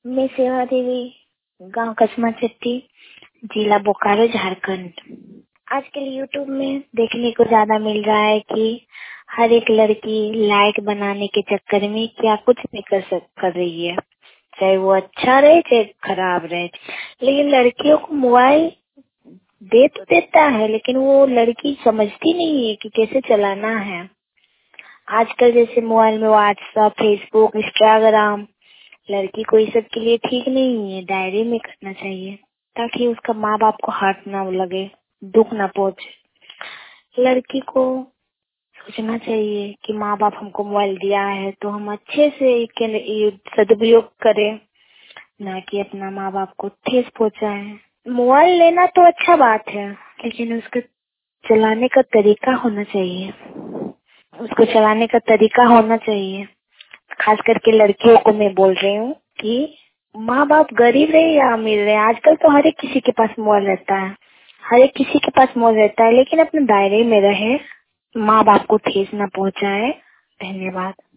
मैं सेवा देवी, गांव कसमा चट्टी, जिला बोकारो, झारखंड। आजकल यूट्यूब में देखने को ज्यादा मिल रहा है कि हर एक लड़की लाइक बनाने के चक्कर में क्या कुछ भी कर रही है, चाहे वो अच्छा रहे चाहे खराब रहे। लेकिन लड़कियों को मोबाइल दे तो देता है, लेकिन वो लड़की समझती नहीं है कि कैसे चलाना है। आजकल जैसे मोबाइल में व्हाट्सएप, फेसबुक, इंस्टाग्राम, लड़की को ये सब के लिए ठीक नहीं है। डायरी में करना चाहिए ताकि उसका माँ बाप को हर्ट ना लगे, दुख ना पहुंचे। लड़की को सोचना चाहिए कि माँ बाप हमको मोबाइल दिया है तो हम अच्छे से ये सदुपयोग करें, ना कि अपना माँ बाप को ठेस पहुंचाए। मोबाइल लेना तो अच्छा बात है, लेकिन उसके चलाने का तरीका होना चाहिए। उसको चलाने का तरीका होना चाहिए। खास करके लड़कियों को मैं बोल रही हूँ कि माँ बाप गरीब रहे या अमीर रहे, आजकल तो हर एक किसी के पास मोबाइल रहता है। हर एक किसी के पास मोबाइल रहता है, लेकिन अपने दायरे में रहे, माँ बाप को ठेस न पहुँचाए। धन्यवाद।